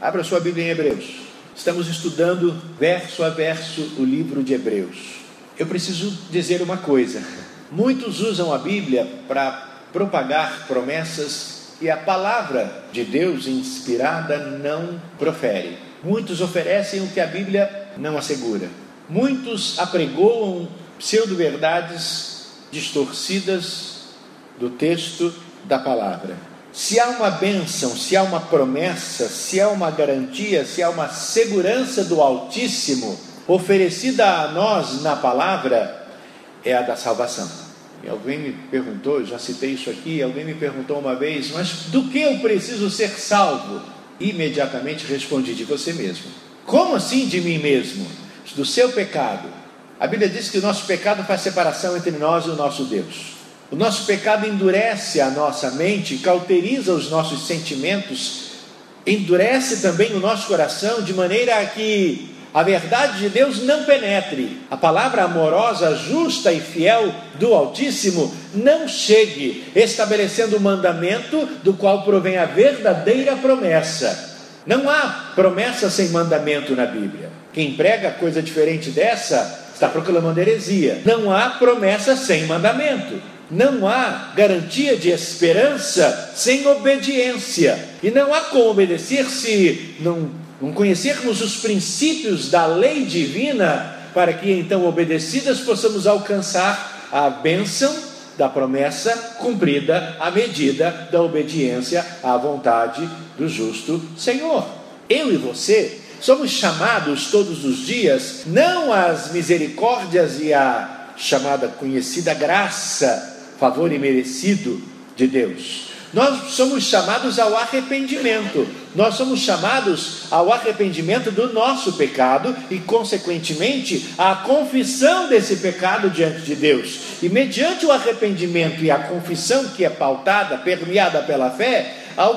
Abra sua Bíblia em Hebreus. Estamos estudando verso a verso o livro de Hebreus. Eu preciso dizer uma coisa. Muitos usam a Bíblia para propagar promessas que a palavra de Deus inspirada não profere. Muitos oferecem o que a Bíblia não assegura. Muitos apregoam pseudo-verdades distorcidas do texto da palavra. Se há uma bênção, se há uma promessa, se há uma garantia, se há uma segurança do Altíssimo oferecida a nós na palavra, é a da salvação. E alguém me perguntou, eu já citei isso aqui, alguém me perguntou uma vez, mas do que eu preciso ser salvo? Imediatamente respondi, de você mesmo. Como assim de mim mesmo? Do seu pecado. A Bíblia diz que o nosso pecado faz separação entre nós e o nosso Deus. O nosso pecado endurece a nossa mente, cauteriza os nossos sentimentos, endurece também o nosso coração, de maneira a que a verdade de Deus não penetre. A palavra amorosa, justa e fiel do Altíssimo não chegue, estabelecendo o mandamento do qual provém a verdadeira promessa. Não há promessa sem mandamento na Bíblia. Quem prega coisa diferente dessa está proclamando heresia. Não há promessa sem mandamento. Não há garantia de esperança sem obediência. E não há como obedecer se não conhecermos os princípios da lei divina, para que então, obedecidas, possamos alcançar a bênção da promessa cumprida à medida da obediência à vontade do justo Senhor. Eu e você somos chamados todos os dias, não às misericórdias e à chamada conhecida graça, favor imerecido de Deus. Nós somos chamados ao arrependimento. Nós somos chamados ao arrependimento do nosso pecado e, consequentemente, à confissão desse pecado diante de Deus. E mediante o arrependimento e a confissão que é pautada, permeada pela fé,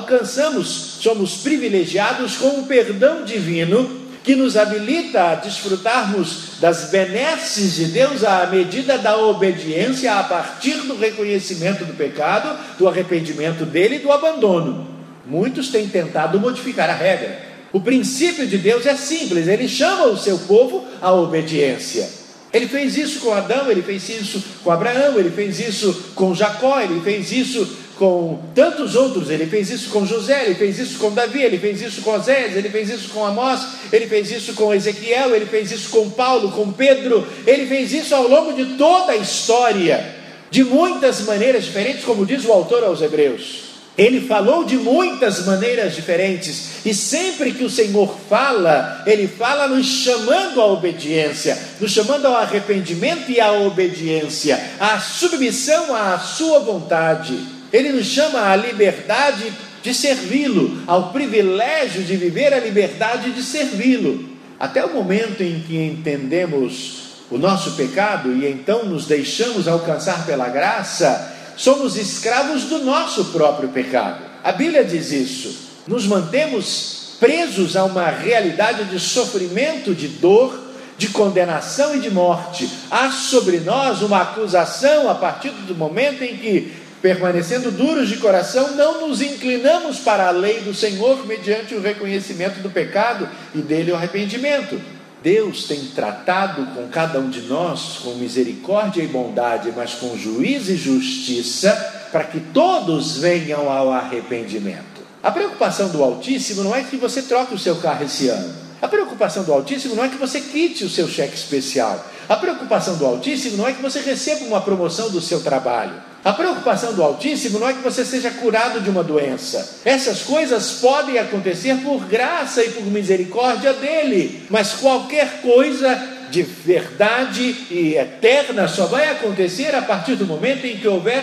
somos privilegiados com o perdão divino que nos habilita a desfrutarmos das benesses de Deus à medida da obediência, a partir do reconhecimento do pecado, do arrependimento dele e do abandono. Muitos têm tentado modificar a regra. O princípio de Deus é simples, ele chama o seu povo à obediência. Ele fez isso com Adão, ele fez isso com Abraão, ele fez isso com Jacó, ele fez isso com tantos outros, ele fez isso com José, ele fez isso com Davi, ele fez isso com Osés, ele fez isso com Amós, ele fez isso com Ezequiel, ele fez isso com Paulo, com Pedro, ele fez isso ao longo de toda a história, de muitas maneiras diferentes, como diz o autor aos Hebreus. Ele falou de muitas maneiras diferentes, e sempre que o Senhor fala, ele fala nos chamando à obediência, nos chamando ao arrependimento e à obediência, à submissão à sua vontade. Ele nos chama à liberdade de servi-lo, ao privilégio de viver a liberdade de servi-lo. Até o momento em que entendemos o nosso pecado e então nos deixamos alcançar pela graça, somos escravos do nosso próprio pecado. A Bíblia diz isso. Nos mantemos presos a uma realidade de sofrimento, de dor, de condenação e de morte. Há sobre nós uma acusação a partir do momento em que, permanecendo duros de coração, não nos inclinamos para a lei do Senhor mediante o reconhecimento do pecado e dele o arrependimento. Deus tem tratado com cada um de nós com misericórdia e bondade, mas com juízo e justiça, para que todos venham ao arrependimento. A preocupação do Altíssimo não é que você troque o seu carro esse ano. A preocupação do Altíssimo não é que você quite o seu cheque especial. A preocupação do Altíssimo não é que você receba uma promoção do seu trabalho. A preocupação do Altíssimo não é que você seja curado de uma doença. Essas coisas podem acontecer por graça e por misericórdia dele, mas qualquer coisa de verdade e eterna só vai acontecer a partir do momento em que houver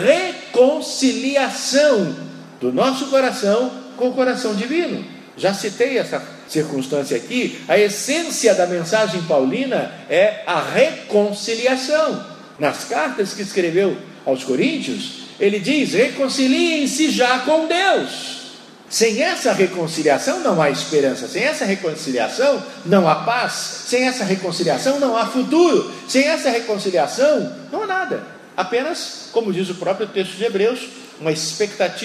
reconciliação do nosso coração com o coração divino. Já citei essa circunstância aqui. A essência da mensagem paulina é a reconciliação. Nas cartas que escreveu aos Coríntios, ele diz: reconciliem-se já com Deus. Sem essa reconciliação não há esperança, sem essa reconciliação não há paz, sem essa reconciliação não há futuro, sem essa reconciliação não há nada. Apenas, como diz o próprio texto de Hebreus, uma expectativa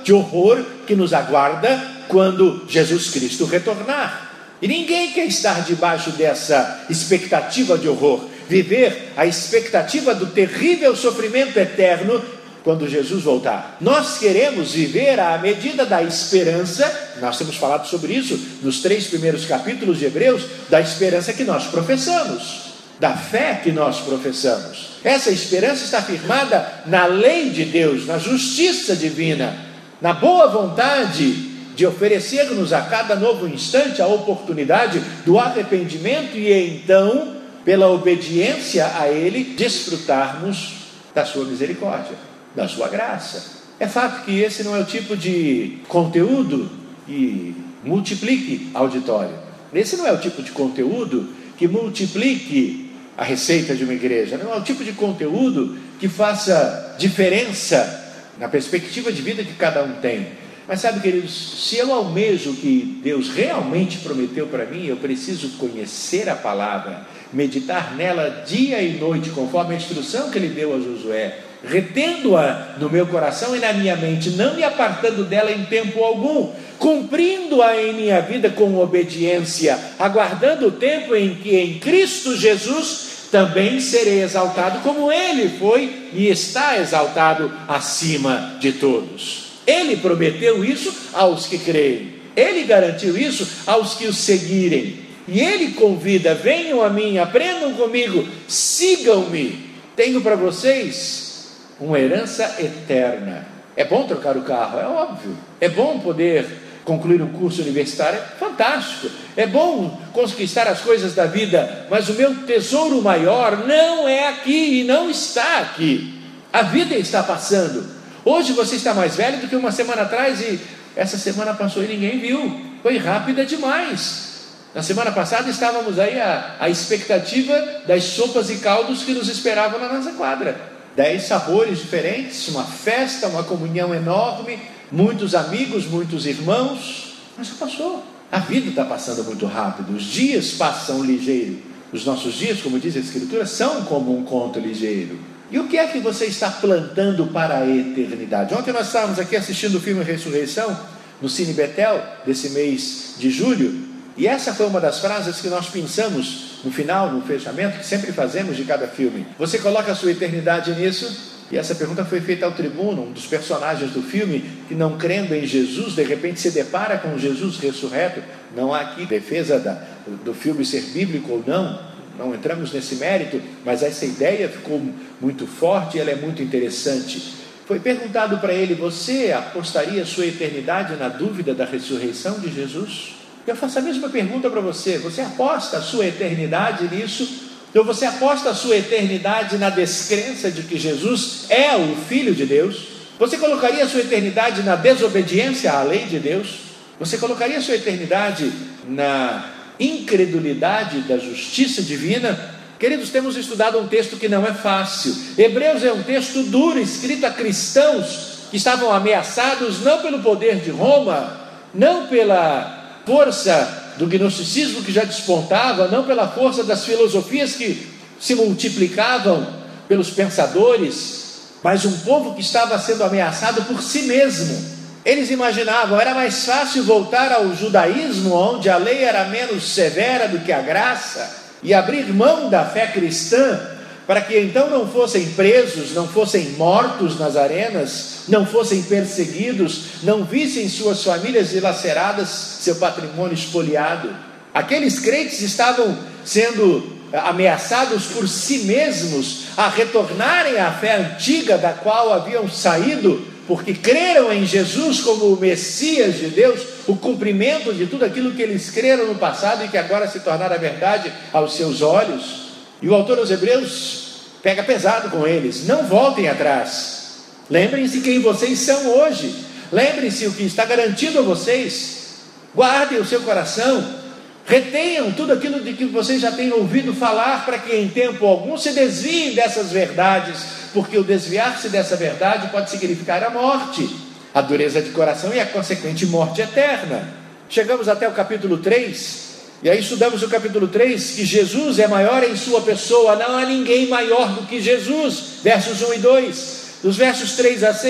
de horror que nos aguarda quando Jesus Cristo retornar. E ninguém quer estar debaixo dessa expectativa de horror, viver a expectativa do terrível sofrimento eterno quando Jesus voltar. Nós queremos viver à medida da esperança, nós temos falado sobre isso nos 3 primeiros capítulos de Hebreus, da esperança que nós professamos, da fé que nós professamos. Essa esperança está firmada na lei de Deus, na justiça divina, na boa vontade de oferecer-nos a cada novo instante a oportunidade do arrependimento e então, pela obediência a Ele, desfrutarmos da sua misericórdia, da sua graça. É fato que esse não é o tipo de conteúdo que multiplique auditório. Esse não é o tipo de conteúdo que multiplique a receita de uma igreja. Não é o tipo de conteúdo que faça diferença na perspectiva de vida que cada um tem. Mas sabe, queridos, se eu almejo o que Deus realmente prometeu para mim, eu preciso conhecer a palavra, meditar nela dia e noite, conforme a instrução que Ele deu a Josué, retendo-a no meu coração e na minha mente, não me apartando dela em tempo algum, cumprindo-a em minha vida com obediência, aguardando o tempo em que em Cristo Jesus também serei exaltado como Ele foi e está exaltado acima de todos. Ele prometeu isso aos que creem, Ele garantiu isso aos que o seguirem, e Ele convida: venham a mim, aprendam comigo, sigam-me, tenho para vocês uma herança eterna. É bom trocar o carro, é óbvio, é bom poder concluir um curso universitário, é fantástico, é bom conquistar as coisas da vida, mas o meu tesouro maior não é aqui e não está aqui. A vida está passando. Hoje você está mais velho do que uma semana atrás, e essa semana passou e ninguém viu, foi rápida demais. Na semana passada estávamos aí à expectativa das sopas e caldos que nos esperavam na nossa quadra. 10 sabores diferentes, uma festa, uma comunhão enorme, muitos amigos, muitos irmãos, mas já passou. A vida está passando muito rápido, os dias passam ligeiro. Os nossos dias, como diz a Escritura, são como um conto ligeiro. E o que é que você está plantando para a eternidade? Ontem nós estávamos aqui assistindo o filme Ressurreição, no Cine Betel, desse mês de julho, e essa foi uma das frases que nós pensamos no final, no fechamento, que sempre fazemos de cada filme. Você coloca a sua eternidade nisso? E essa pergunta foi feita ao tribuno, um dos personagens do filme, que não crendo em Jesus, de repente se depara com Jesus ressurreto. Não há aqui defesa do filme ser bíblico ou não, não entramos nesse mérito, mas essa ideia ficou muito forte e ela é muito interessante. Foi perguntado para ele: você apostaria a sua eternidade na dúvida da ressurreição de Jesus? Eu faço a mesma pergunta para você: você aposta a sua eternidade nisso? Ou você aposta a sua eternidade na descrença de que Jesus é o Filho de Deus? Você colocaria a sua eternidade na desobediência à lei de Deus? Você colocaria a sua eternidade na incredulidade da justiça divina? Queridos, temos estudado um texto que não é fácil. Hebreus é um texto duro, escrito a cristãos que estavam ameaçados não pelo poder de Roma, não pela força do gnosticismo que já despontava, não pela força das filosofias que se multiplicavam pelos pensadores, mas um povo que estava sendo ameaçado por si mesmo. Eles imaginavam, era mais fácil voltar ao judaísmo, onde a lei era menos severa do que a graça, e abrir mão da fé cristã, para que então não fossem presos, não fossem mortos nas arenas, não fossem perseguidos, não vissem suas famílias dilaceradas, seu patrimônio espoliado. Aqueles crentes estavam sendo ameaçados por si mesmos a retornarem à fé antiga da qual haviam saído, porque creram em Jesus como o Messias de Deus, o cumprimento de tudo aquilo que eles creram no passado e que agora se tornara verdade aos seus olhos. E o autor aos Hebreus pega pesado com eles: não voltem atrás, lembrem-se quem vocês são hoje, lembrem-se o que está garantido a vocês, guardem o seu coração, retenham tudo aquilo de que vocês já têm ouvido falar, para que em tempo algum se desviem dessas verdades, porque o desviar-se dessa verdade pode significar a morte, a dureza de coração e a consequente morte eterna. Chegamos até o capítulo 3, e aí estudamos o capítulo 3, que Jesus é maior em sua pessoa, não há ninguém maior do que Jesus, versos 1 e 2. Dos versos 3 a 6,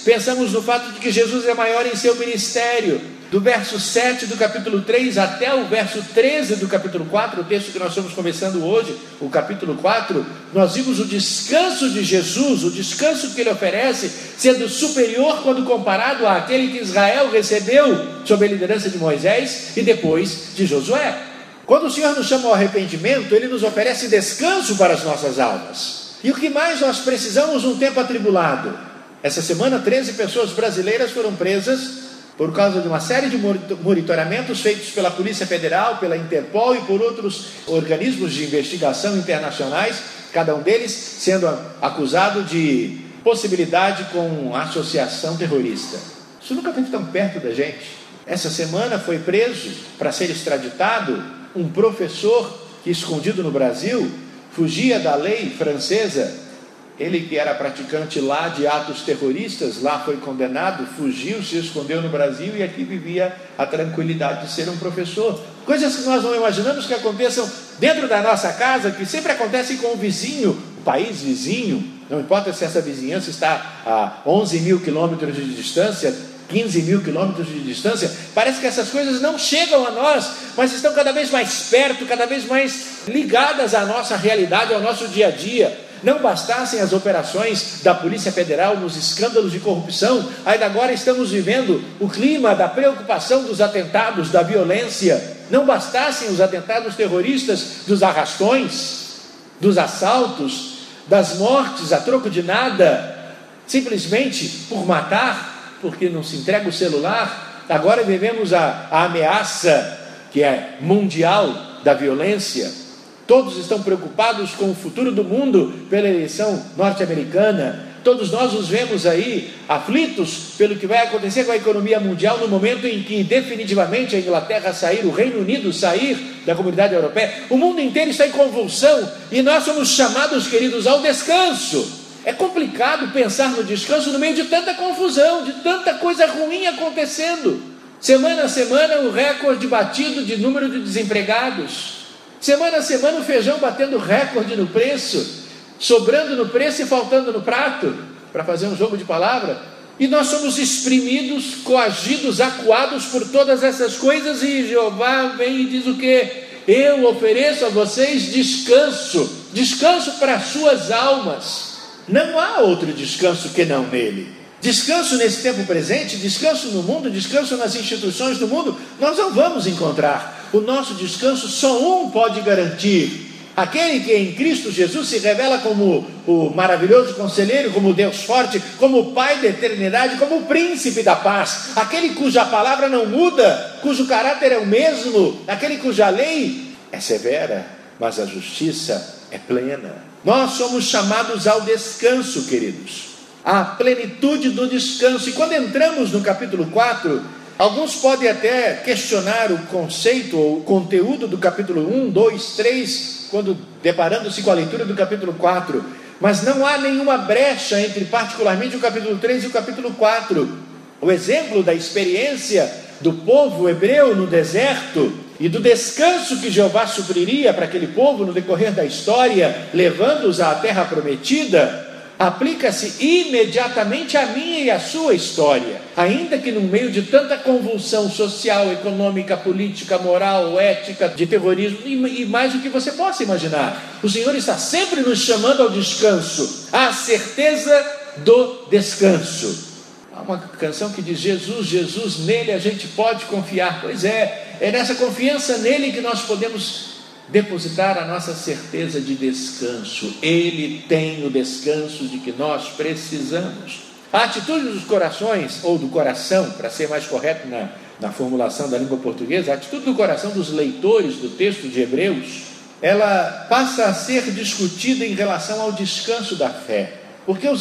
pensamos no fato de que Jesus é maior em seu ministério. Do verso 7 do capítulo 3 até o verso 13 do capítulo 4, o texto que nós estamos conversando hoje, o capítulo 4, nós vimos o descanso de Jesus, o descanso que ele oferece, sendo superior quando comparado àquele que Israel recebeu sob a liderança de Moisés e depois de Josué. Quando o Senhor nos chama ao arrependimento, ele nos oferece descanso para as nossas almas. E o que mais nós precisamos num tempo atribulado? Essa semana 13 pessoas brasileiras foram presas por causa de uma série de monitoramentos feitos pela Polícia Federal, pela Interpol e por outros organismos de investigação internacionais, cada um deles sendo acusado de possibilidade com associação terrorista. Isso nunca esteve tão perto da gente. Essa semana foi preso, para ser extraditado, um professor que, escondido no Brasil, fugia da lei francesa. Ele que era praticante lá de atos terroristas, lá foi condenado, fugiu, se escondeu no Brasil e aqui vivia a tranquilidade de ser um professor. Coisas que nós não imaginamos que aconteçam dentro da nossa casa, que sempre acontecem com o vizinho, o país vizinho, não importa se essa vizinhança está a 11 mil quilômetros de distância, 15 mil quilômetros de distância, parece que essas coisas não chegam a nós, mas estão cada vez mais perto, cada vez mais ligadas à nossa realidade, ao nosso dia a dia. Não bastassem as operações da Polícia Federal nos escândalos de corrupção, ainda agora estamos vivendo o clima da preocupação dos atentados, da violência. Não bastassem os atentados terroristas, dos arrastões, dos assaltos, das mortes a troco de nada, simplesmente por matar, porque não se entrega o celular. Agora vivemos a ameaça que é mundial da violência. Todos estão preocupados com o futuro do mundo pela eleição norte-americana. Todos nós nos vemos aí aflitos pelo que vai acontecer com a economia mundial no momento em que definitivamente a Inglaterra sair, o Reino Unido sair da comunidade europeia. O mundo inteiro está em convulsão e nós somos chamados, queridos, ao descanso. É complicado pensar no descanso no meio de tanta confusão, de tanta coisa ruim acontecendo. Semana a semana o recorde batido de número de desempregados. Semana a semana o feijão batendo recorde no preço, sobrando no preço e faltando no prato, para fazer um jogo de palavra. E nós somos exprimidos, coagidos, acuados por todas essas coisas, e Jeová vem e diz o quê? Eu ofereço a vocês descanso, descanso para as suas almas. Não há outro descanso que não nele. Descanso nesse tempo presente, descanso no mundo, descanso nas instituições do mundo, nós não vamos encontrar. O nosso descanso só um pode garantir: aquele que em Cristo Jesus se revela como o maravilhoso conselheiro, como o Deus forte, como o Pai da eternidade, como o príncipe da paz, aquele cuja palavra não muda, cujo caráter é o mesmo, aquele cuja lei é severa, mas a justiça é plena. Nós somos chamados ao descanso, queridos, à plenitude do descanso. E quando entramos no capítulo 4, alguns podem até questionar o conceito ou o conteúdo do capítulo 1, 2, 3, quando deparando-se com a leitura do capítulo 4, mas não há nenhuma brecha entre particularmente o capítulo 3 e o capítulo 4. O exemplo da experiência do povo hebreu no deserto e do descanso que Jeová supriria para aquele povo no decorrer da história, levando-os à terra prometida, aplica-se imediatamente à minha e à sua história, ainda que no meio de tanta convulsão social, econômica, política, moral, ética, de terrorismo e mais do que você possa imaginar, o Senhor está sempre nos chamando ao descanso, à certeza do descanso. Há uma canção que diz: Jesus, Jesus, nele a gente pode confiar. Pois é nessa confiança nele que nós podemos depositar a nossa certeza de descanso. Ele tem o descanso de que nós precisamos. A atitude dos corações, ou do coração, para ser mais correto na formulação da língua portuguesa, a atitude do coração dos leitores do texto de Hebreus, ela passa a ser discutida em relação ao descanso da fé. Porque o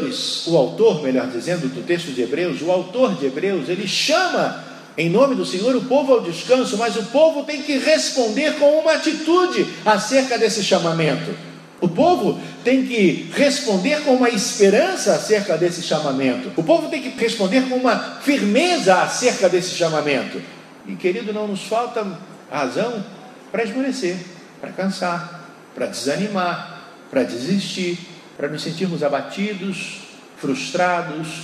autor, melhor dizendo, do texto de Hebreus, o autor de Hebreus, ele chama em nome do Senhor o povo ao descanso, mas o povo tem que responder com uma atitude acerca desse chamamento. O povo tem que responder com uma esperança acerca desse chamamento. O povo tem que responder com uma firmeza acerca desse chamamento. E, querido, não nos falta razão para esmorecer, para cansar, para desanimar, para desistir, para nos sentirmos abatidos, frustrados,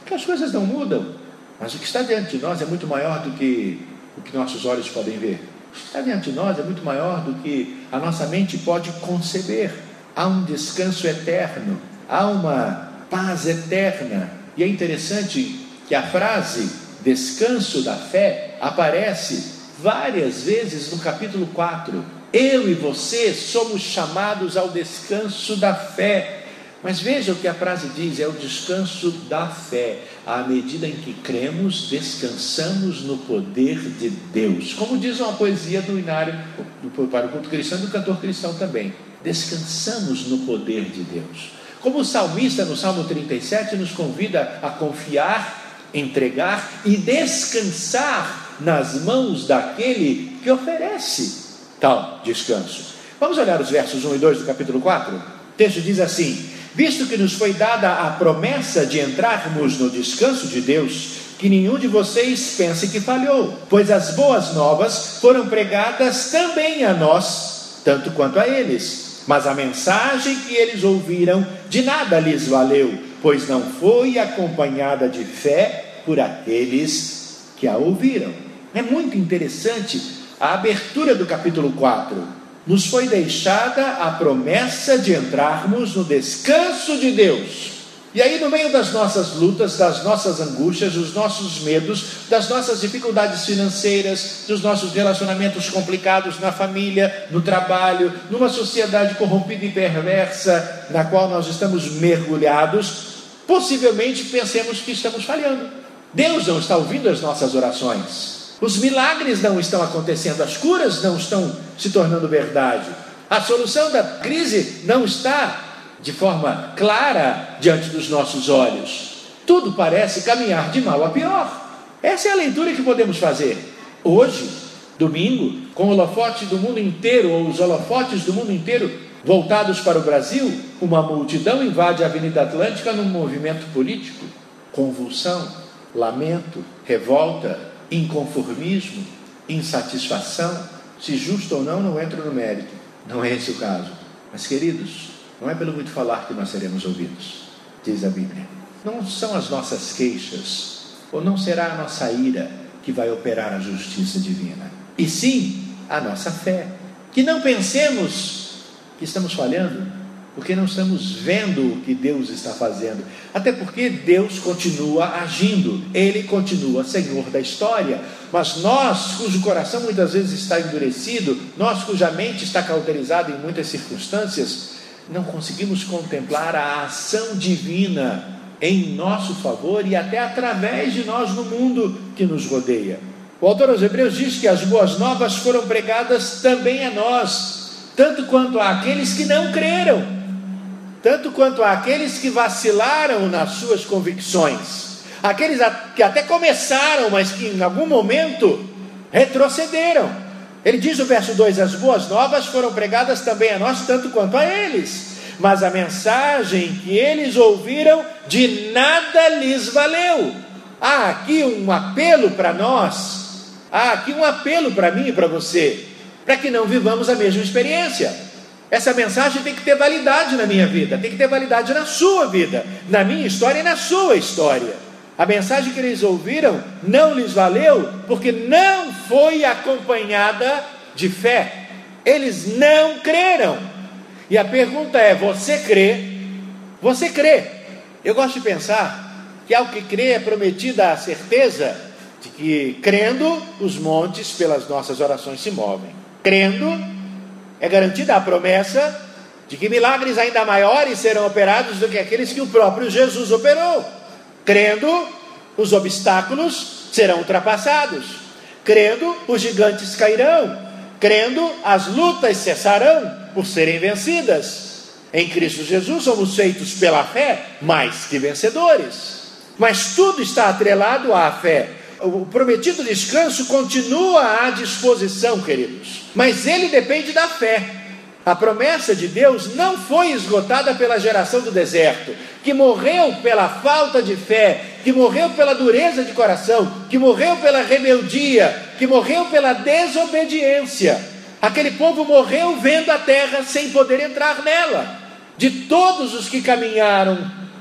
Porque as coisas não mudam, mas o que está diante de nós é muito maior do que o que nossos olhos podem ver. O que está diante de nós é muito maior do que a nossa mente pode conceber. Há um descanso eterno, há uma paz eterna. E é interessante que a frase descanso da fé aparece várias vezes no capítulo 4. Eu e você somos chamados ao descanso da fé. Mas veja o que a frase diz, é o descanso da fé. À medida em que cremos, descansamos no poder de Deus. Como diz uma poesia do Inário, para o culto cristão e do cantor cristão também. Descansamos no poder de Deus. Como o salmista no Salmo 37 nos convida a confiar, entregar e descansar nas mãos daquele que oferece tal descanso. Vamos olhar os versos 1 e 2 do capítulo 4? O texto diz assim: visto que nos foi dada a promessa de entrarmos no descanso de Deus, que nenhum de vocês pense que falhou, pois as boas novas foram pregadas também a nós, tanto quanto a eles. Mas a mensagem que eles ouviram de nada lhes valeu, pois não foi acompanhada de fé por aqueles que a ouviram. É muito interessante a abertura do capítulo 4. Nos foi deixada a promessa de entrarmos no descanso de Deus. E aí, no meio das nossas lutas, das nossas angústias, dos nossos medos, das nossas dificuldades financeiras, dos nossos relacionamentos complicados na família, no trabalho, numa sociedade corrompida e perversa, na qual nós estamos mergulhados, possivelmente pensemos que estamos falhando. Deus não está ouvindo as nossas orações. Os milagres não estão acontecendo, as curas não estão se tornando verdade. A solução da crise não está de forma clara diante dos nossos olhos. Tudo parece caminhar de mal a pior. Essa é a leitura que podemos fazer. Hoje, domingo, com o holofote do mundo inteiro, ou os holofotes do mundo inteiro voltados para o Brasil, uma multidão invade a Avenida Atlântica num movimento político. Convulsão, lamento, revolta, inconformismo, insatisfação. Se justo ou não, não entro no mérito, não é esse o caso. Mas queridos, não é pelo muito falar que nós seremos ouvidos, diz a Bíblia. Não são as nossas queixas, ou não será a nossa ira que vai operar a justiça divina, e sim a nossa fé. Que não pensemos que estamos falhando, porque não estamos vendo o que Deus está fazendo. Até porque Deus continua agindo, Ele continua Senhor da história. Mas nós, cujo coração muitas vezes está endurecido, nós cuja mente está cauterizada em muitas circunstâncias, não conseguimos contemplar a ação divina em nosso favor e até através de nós no mundo que nos rodeia. O autor aos Hebreus diz que as boas novas foram pregadas também a nós, tanto quanto àqueles que não creram, tanto quanto àqueles que vacilaram nas suas convicções, aqueles que até começaram, mas que em algum momento retrocederam. Ele diz no verso 2: as boas novas foram pregadas também a nós, tanto quanto a eles, mas a mensagem que eles ouviram de nada lhes valeu. Há aqui um apelo para nós, há aqui um apelo para mim e para você, para que não vivamos a mesma experiência. Essa mensagem tem que ter validade na minha vida, tem que ter validade na sua vida, na minha história e na sua história. A mensagem que eles ouviram não lhes valeu, porque não foi acompanhada de fé. Eles não creram. E a pergunta é: você crê? Você crê? Eu gosto de pensar que ao que crê é prometida a certeza de que, crendo, os montes pelas nossas orações se movem. Crendo, é garantida a promessa de que milagres ainda maiores serão operados do que aqueles que o próprio Jesus operou. Crendo, os obstáculos serão ultrapassados. Crendo, os gigantes cairão. Crendo, as lutas cessarão por serem vencidas. Em Cristo Jesus somos feitos pela fé mais que vencedores. Mas tudo está atrelado à fé. O prometido descanso continua à disposição, queridos, mas ele depende da fé. A promessa de Deus não foi esgotada pela geração do deserto, que morreu pela falta de fé, que morreu pela dureza de coração, que morreu pela rebeldia, que morreu pela desobediência. Aquele povo morreu vendo a terra sem poder entrar nela. De todos os que caminharam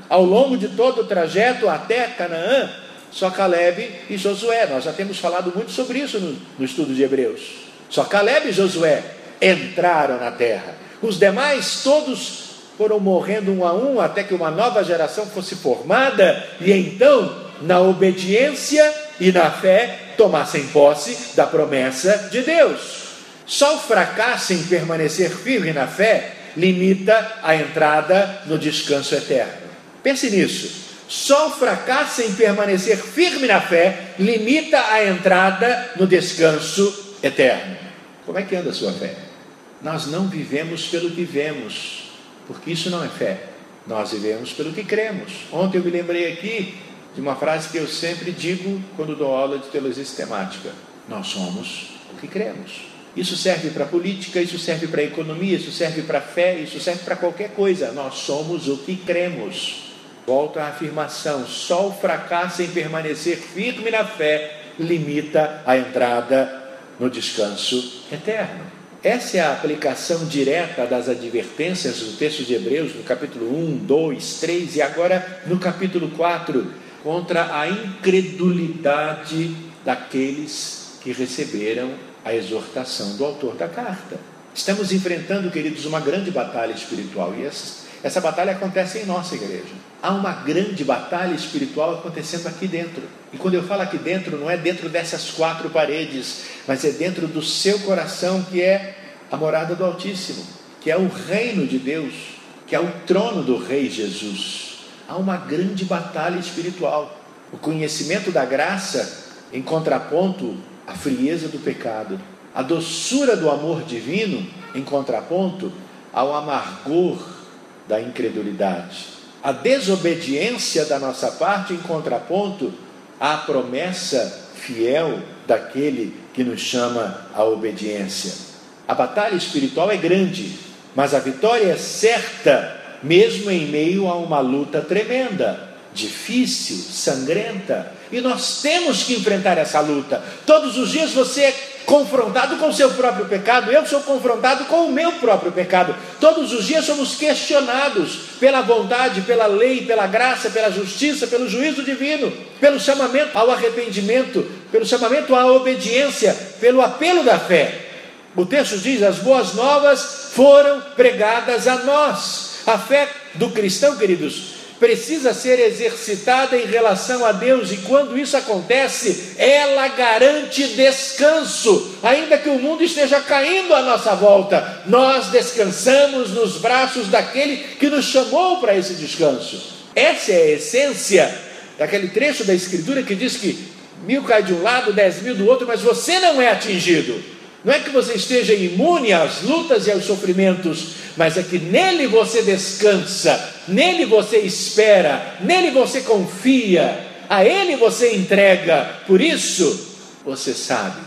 ao longo de todo o trajeto até Canaã, só Calebe e Josué. Nós já temos falado muito sobre isso no estudo de Hebreus. Só Calebe e Josué entraram na terra. Os demais todos foram morrendo um a um até que uma nova geração fosse formada e então, na obediência e na fé, tomassem posse da promessa de Deus. Só o fracasso em permanecer firme na fé limita a entrada no descanso eterno. Pense nisso. Só o fracasso em permanecer firme na fé limita a entrada no descanso eterno. Como é que anda a sua fé? Nós não vivemos pelo que vemos, porque isso não é fé. Nós vivemos pelo que cremos. Ontem eu me lembrei aqui de uma frase que eu sempre digo quando dou aula de teologia sistemática: nós somos o que cremos. Isso serve para a política, isso serve para a economia, isso serve para a fé, isso serve para qualquer coisa. Nós somos o que cremos. Volto à afirmação: só o fracasso em permanecer firme na fé limita a entrada no descanso eterno. Essa é a aplicação direta das advertências do texto de Hebreus, no capítulo 1, 2, 3 e agora no capítulo 4, contra a incredulidade daqueles que receberam a exortação do autor da carta. Estamos enfrentando, queridos, uma grande batalha espiritual e essa batalha acontece em nossa igreja. Há uma grande batalha espiritual acontecendo aqui dentro. E quando eu falo aqui dentro, não é dentro dessas quatro paredes, mas é dentro do seu coração, que é a morada do Altíssimo, que é o reino de Deus, que é o trono do Rei Jesus. Há uma grande batalha espiritual. O conhecimento da graça em contraponto à frieza do pecado. A doçura do amor divino em contraponto ao amargor da incredulidade. A desobediência da nossa parte em contraponto à promessa fiel daquele que nos chama à obediência. A batalha espiritual é grande, mas a vitória é certa, mesmo em meio a uma luta tremenda, difícil, sangrenta. E nós temos que enfrentar essa luta. Todos os dias você é confrontado com o seu próprio pecado, eu sou confrontado com o meu próprio pecado. Todos os dias somos questionados pela bondade, pela lei, pela graça, pela justiça, pelo juízo divino, pelo chamamento ao arrependimento, pelo chamamento à obediência, pelo apelo da fé. O texto diz: as boas novas foram pregadas a nós. A fé do cristão, queridos, precisa ser exercitada em relação a Deus, e quando isso acontece, ela garante descanso. Ainda que o mundo esteja caindo à nossa volta, nós descansamos nos braços daquele que nos chamou para esse descanso. Essa é a essência daquele trecho da Escritura que diz que 1000 cai de um lado, 10.000 do outro, mas você não é atingido. Não é que você esteja imune às lutas e aos sofrimentos, mas é que nele você descansa, nele você espera, nele você confia, a ele você entrega. Por isso, você sabe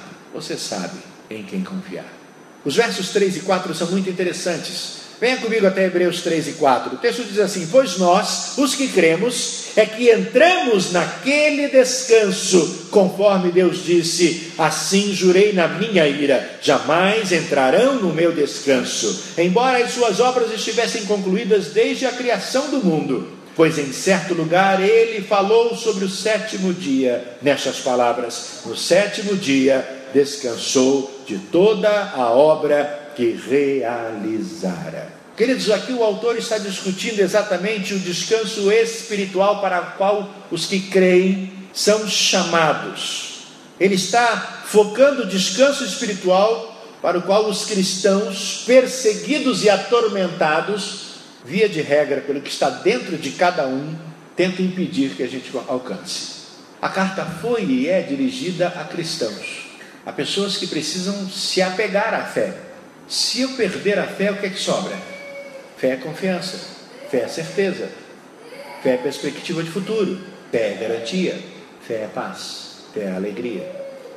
em quem confiar. Os versos 3 e 4 são muito interessantes. Venha comigo até Hebreus 3 e 4. O texto diz assim: pois nós, os que cremos, é que entramos naquele descanso, conforme Deus disse: assim jurei na minha ira, jamais entrarão no meu descanso, embora as suas obras estivessem concluídas desde a criação do mundo. Pois em certo lugar ele falou sobre o sétimo dia, nestas palavras: no sétimo dia descansou de toda a obra que realizara. Queridos, aqui o autor está discutindo exatamente o descanso espiritual para o qual os que creem são chamados. Ele está focando o descanso espiritual para o qual os cristãos perseguidos e atormentados, via de regra, pelo que está dentro de cada um, tentam impedir que a gente alcance. A carta foi e é dirigida a cristãos, a pessoas que precisam se apegar à fé. Se eu perder a fé, o que é que sobra? Fé é confiança, fé é certeza, fé é perspectiva de futuro, fé é garantia, fé é paz, fé é alegria,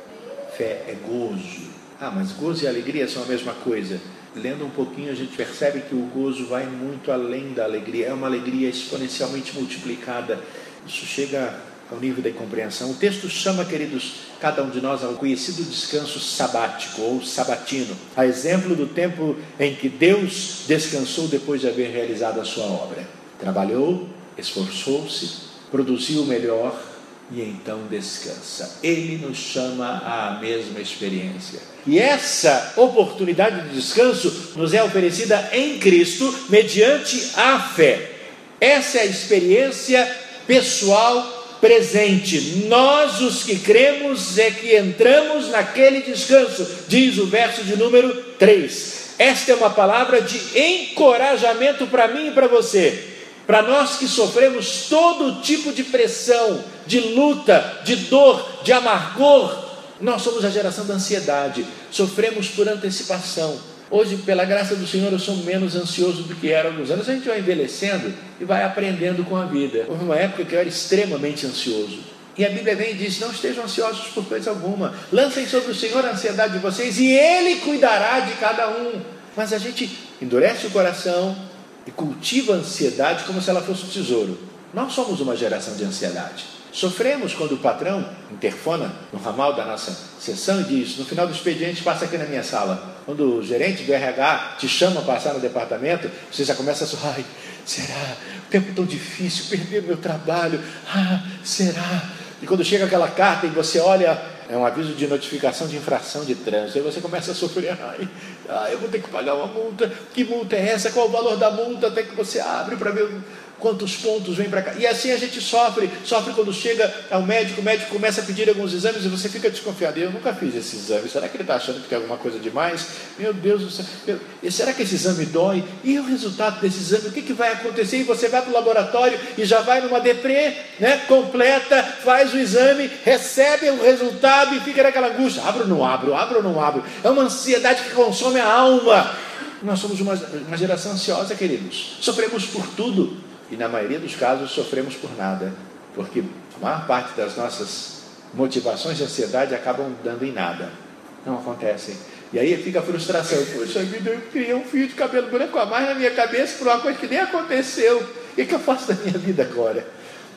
fé é gozo. Mas gozo e alegria são a mesma coisa. Lendo um pouquinho a gente percebe que o gozo vai muito além da alegria, é uma alegria exponencialmente multiplicada. Isso chega ao nível da incompreensão. O texto chama, queridos, cada um de nós ao conhecido descanso sabático ou sabatino, a exemplo do tempo em que Deus descansou depois de haver realizado a sua obra. Trabalhou, esforçou-se, produziu o melhor e então descansa. Ele nos chama à mesma experiência. E essa oportunidade de descanso nos é oferecida em Cristo mediante a fé. Essa é a experiência pessoal presente. Nós, os que cremos, é que entramos naquele descanso, diz o verso de número 3. Esta é uma palavra de encorajamento para mim e para você. Para nós que sofremos todo tipo de pressão, de luta, de dor, de amargor, nós somos a geração da ansiedade, sofremos por antecipação. Hoje, pela graça do Senhor, eu sou menos ansioso do que era há alguns anos. A gente vai envelhecendo e vai aprendendo com a vida. Houve uma época que eu era extremamente ansioso. E a Bíblia vem e diz: não estejam ansiosos por coisa alguma, lancem sobre o Senhor a ansiedade de vocês e Ele cuidará de cada um. Mas a gente endurece o coração e cultiva a ansiedade como se ela fosse um tesouro. Nós somos uma geração de ansiedade. Sofremos quando o patrão interfona no ramal da nossa sessão e diz: no final do expediente, passa aqui na minha sala. Quando o gerente do RH te chama a passar no departamento, você já começa a sorrir: ai, será? O tempo tão difícil, perder meu trabalho, será? E quando chega aquela carta e você olha, é um aviso de notificação de infração de trânsito, aí você começa a sofrer: eu vou ter que pagar uma multa, que multa é essa? Qual o valor da multa? Até que você abre para ver quantos pontos vem para cá, e assim a gente sofre quando chega ao médico, o médico começa a pedir alguns exames e você fica desconfiado: eu nunca fiz esse exame, será que ele está achando que tem alguma coisa demais? Meu Deus do céu, será que esse exame dói? E o resultado desse exame, o que vai acontecer? E você vai para o laboratório e já vai numa deprê, completa, faz o exame, recebe o resultado e fica naquela angústia: abro ou não abro, abro ou não abro? É uma ansiedade que consome a alma. Nós somos uma geração ansiosa, queridos, sofremos por tudo. E na maioria dos casos sofremos por nada, porque a maior parte das nossas motivações de ansiedade acabam dando em nada, não acontecem. E aí fica a frustração: poxa vida, eu queria um fio de cabelo branco a mais na minha cabeça por uma coisa que nem aconteceu. O que eu faço da minha vida agora?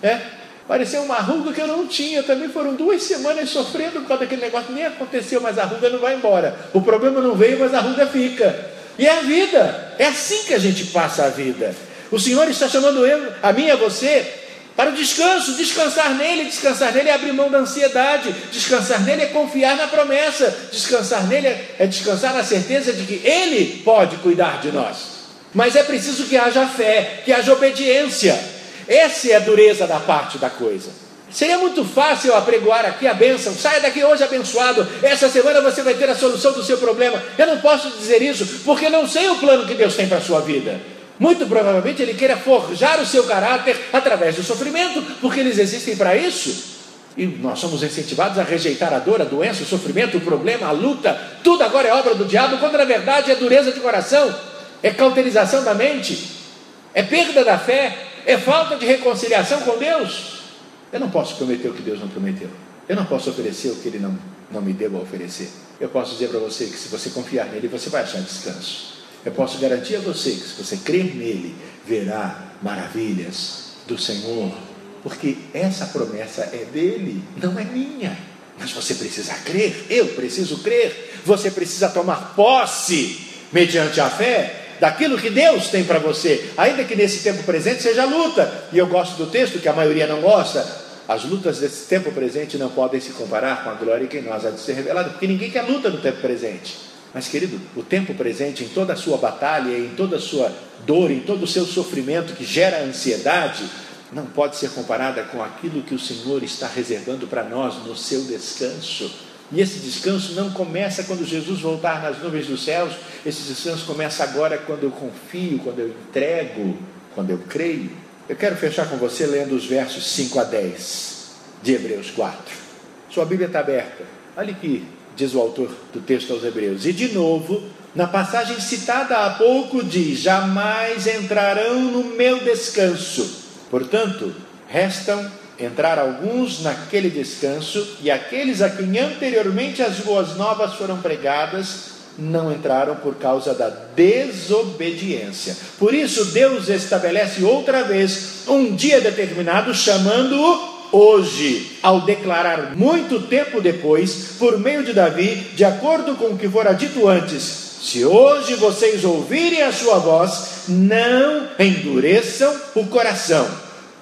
Pareceu uma ruga que eu não tinha. Também foram 2 semanas sofrendo por causa daquele negócio, nem aconteceu, mas a ruga não vai embora. O problema não veio, mas a ruga fica. E é a vida, é assim que a gente passa a vida. O Senhor está chamando a mim e a você para o descanso. Descansar nele é abrir mão da ansiedade. Descansar nele é confiar na promessa. Descansar nele é descansar na certeza de que Ele pode cuidar de nós. Mas é preciso que haja fé, que haja obediência. Essa é a dureza da parte da coisa. Seria muito fácil eu apregoar aqui a bênção: saia daqui hoje abençoado, essa semana você vai ter a solução do seu problema. Eu não posso dizer isso porque não sei o plano que Deus tem para a sua vida. Muito provavelmente Ele queira forjar o seu caráter através do sofrimento, porque eles existem para isso. E nós somos incentivados a rejeitar a dor, a doença, o sofrimento, o problema, a luta. Tudo agora é obra do diabo, quando na verdade é dureza de coração, é cauterização da mente, é perda da fé, é falta de reconciliação com Deus. Eu não posso prometer o que Deus não prometeu. Eu não posso oferecer o que Ele não me deu a oferecer. Eu posso dizer para você que se você confiar nele, você vai achar descanso. Eu posso garantir a você que se você crer nele, verá maravilhas do Senhor, porque essa promessa é dele, não é minha. Mas você precisa crer, eu preciso crer. Você precisa tomar posse, mediante a fé, daquilo que Deus tem para você, ainda que nesse tempo presente seja luta. E eu gosto do texto, que a maioria não gosta: as lutas desse tempo presente não podem se comparar com a glória que em nós há de ser revelada, porque ninguém quer luta no tempo presente. Mas, querido, o tempo presente, em toda a sua batalha, em toda a sua dor, em todo o seu sofrimento que gera ansiedade, não pode ser comparada com aquilo que o Senhor está reservando para nós no seu descanso. E esse descanso não começa quando Jesus voltar nas nuvens dos céus. Esse descanso começa agora, quando eu confio, quando eu entrego, quando eu creio. Eu quero fechar com você lendo os versos 5 a 10 de Hebreus 4. Sua Bíblia está aberta. Olha aqui, diz o autor do texto aos Hebreus. E de novo, na passagem citada há pouco, diz: jamais entrarão no meu descanso. Portanto, restam entrar alguns naquele descanso, e aqueles a quem anteriormente as boas novas foram pregadas não entraram por causa da desobediência. Por isso Deus estabelece outra vez um dia determinado, chamando-o hoje, ao declarar muito tempo depois, por meio de Davi, de acordo com o que fora dito antes: se hoje vocês ouvirem a sua voz, não endureçam o coração.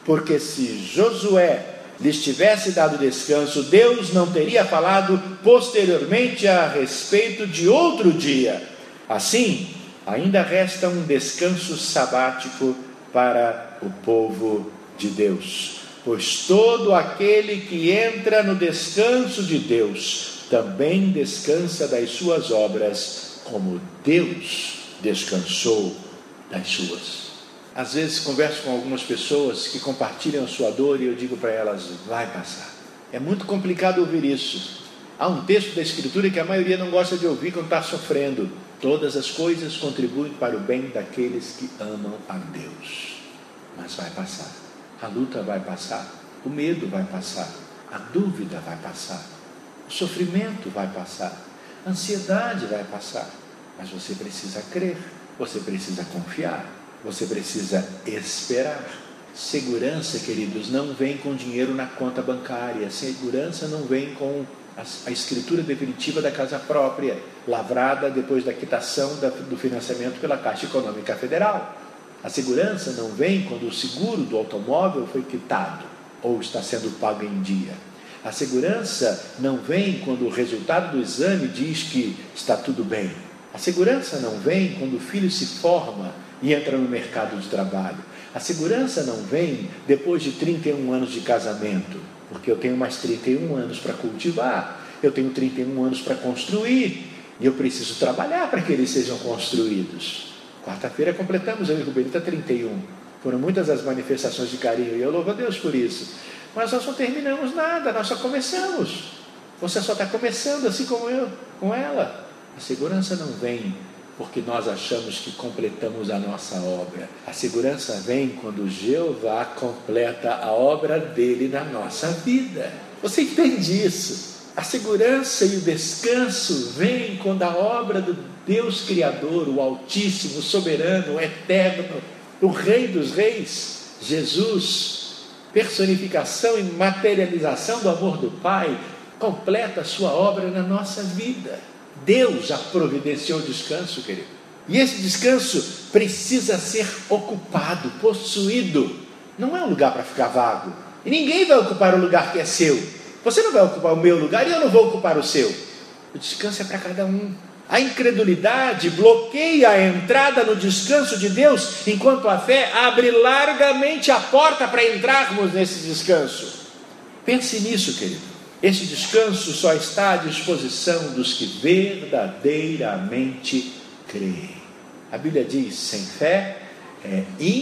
porque se Josué lhes tivesse dado descanso, Deus não teria falado posteriormente a respeito de outro dia. Assim, ainda resta um descanso sabático para o povo de Deus. Pois todo aquele que entra no descanso de Deus, também descansa das suas obras, como Deus descansou das suas. Às vezes converso com algumas pessoas que compartilham a sua dor e eu digo para elas, vai passar. É muito complicado ouvir isso. Há um texto da Escritura que a maioria não gosta de ouvir quando está sofrendo. Todas as coisas contribuem para o bem daqueles que amam a Deus. Mas vai passar. A luta vai passar. O medo vai passar. A dúvida vai passar. O sofrimento vai passar. A ansiedade vai passar. Mas você precisa crer. Você precisa confiar. Você precisa esperar. Segurança, queridos, não vem com dinheiro na conta bancária. Segurança não vem com a escritura definitiva da casa própria, lavrada depois da quitação do financiamento pela Caixa Econômica Federal. A segurança não vem quando o seguro do automóvel foi quitado ou está sendo pago em dia. A segurança não vem quando o resultado do exame diz que está tudo bem. A segurança não vem quando o filho se forma e entra no mercado de trabalho. A segurança não vem depois de 31 anos de casamento, porque eu tenho mais 31 anos para cultivar, eu tenho 31 anos para construir, e eu preciso trabalhar para que eles sejam construídos. Quarta-feira completamos, eu e Rubenita, 31. Foram muitas as manifestações de carinho, e eu louvo a Deus por isso. Mas nós não terminamos nada, nós só começamos. Você só está começando, assim como eu, com ela. A segurança não vem porque nós achamos que completamos a nossa obra. A segurança vem quando Jeová completa a obra dele na nossa vida. Você entende isso? A segurança e o descanso vêm quando a obra do Deus Criador, o Altíssimo, o Soberano, o Eterno, o Rei dos Reis, Jesus, personificação e materialização do amor do Pai, completa a sua obra na nossa vida. Deus já providenciou o descanso, querido. E esse descanso precisa ser ocupado, possuído. Não é um lugar para ficar vago. E ninguém vai ocupar o lugar que é seu. Você não vai ocupar o meu lugar e eu não vou ocupar o seu. O descanso é para cada um. A incredulidade bloqueia a entrada no descanso de Deus, enquanto a fé abre largamente a porta para entrarmos nesse descanso. Pense nisso, querido. Este descanso só está à disposição dos que verdadeiramente creem. A Bíblia diz, sem fé é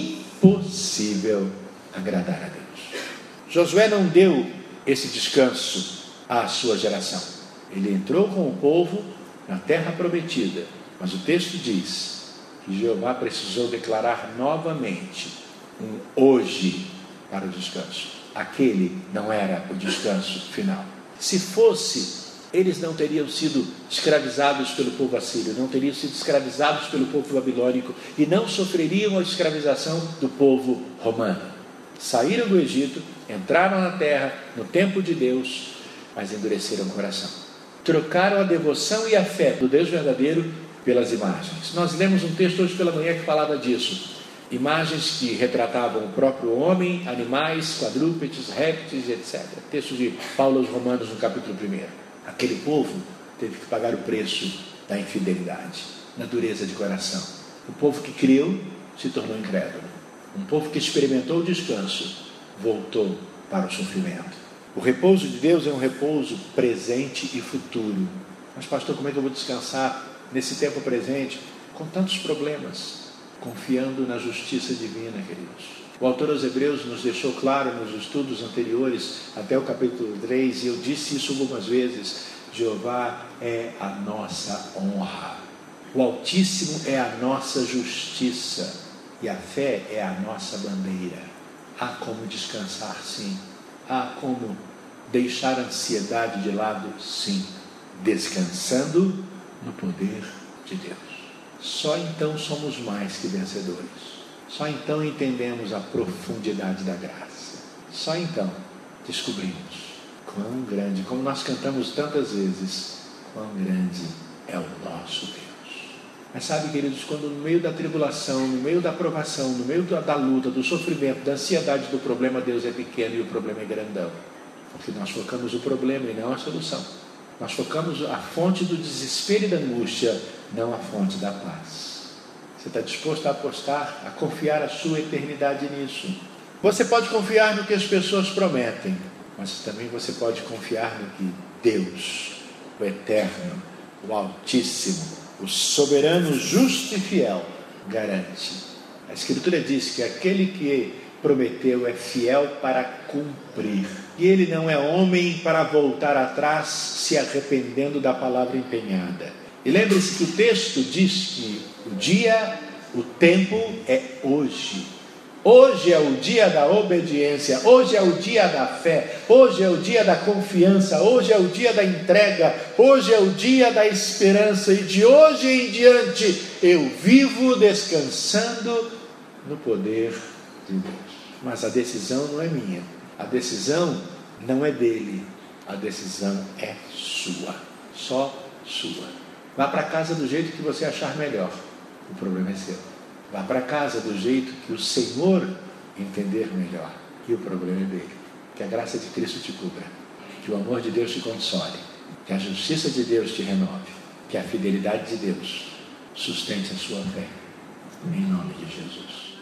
impossível agradar a Deus. Josué não deu esse descanso à sua geração. Ele entrou com o povo na terra prometida, mas o texto diz que Jeová precisou declarar novamente um hoje para o descanso. Aquele não era o descanso final. Se fosse, eles não teriam sido escravizados pelo povo assírio, não teriam sido escravizados pelo povo babilônico e não sofreriam a escravização do povo romano. Saíram do Egito, entraram na terra no tempo de Deus, mas endureceram o coração. Trocaram a devoção e a fé do Deus verdadeiro pelas imagens. Nós lemos um texto hoje pela manhã que falava disso. Imagens que retratavam o próprio homem, animais, quadrúpedes, répteis, etc. Texto de Paulo aos Romanos no capítulo 1. Aquele povo teve que pagar o preço da infidelidade, da dureza de coração. O povo que creu se tornou incrédulo. Um povo que experimentou o descanso voltou para o sofrimento. O repouso de Deus é um repouso presente e futuro. Mas pastor, como é que eu vou descansar nesse tempo presente com tantos problemas? Confiando na justiça divina, queridos. O autor aos Hebreus nos deixou claro nos estudos anteriores, até o capítulo 3, e eu disse isso algumas vezes, Jeová é a nossa honra. O Altíssimo é a nossa justiça, e a fé é a nossa bandeira. Há como descansar, sim. Há como deixar a ansiedade de lado, sim. Descansando no poder de Deus. Só então somos mais que vencedores. Só então entendemos a profundidade da graça. Só então descobrimos quão grande, como nós cantamos tantas vezes, quão grande é o nosso Deus. Mas sabe, queridos, quando no meio da tribulação, no meio da provação, no meio da luta, do sofrimento, da ansiedade do problema, Deus é pequeno e o problema é grandão. Porque nós focamos o problema e não a solução. Nós focamos a fonte do desespero e da angústia, não a fonte da paz. Você está disposto a apostar, a confiar a sua eternidade nisso? Você pode confiar no que as pessoas prometem, mas também você pode confiar no que Deus, o Eterno, o Altíssimo, o Soberano, justo e fiel, garante. A Escritura diz que aquele que prometeu é fiel para cumprir. E ele não é homem para voltar atrás, se arrependendo da palavra empenhada. E lembre-se que o texto diz que o tempo é hoje. Hoje é o dia da obediência, hoje é o dia da fé, hoje é o dia da confiança, hoje é o dia da entrega, hoje é o dia da esperança, e de hoje em diante eu vivo descansando no poder de Deus. Mas a decisão não é minha, a decisão não é dele, a decisão é sua, só sua. Vá para casa do jeito que você achar melhor, o problema é seu. Vá para casa do jeito que o Senhor entender melhor, e o problema é dele. Que a graça de Cristo te cubra, que o amor de Deus te console, que a justiça de Deus te renove, que a fidelidade de Deus sustente a sua fé. Em nome de Jesus.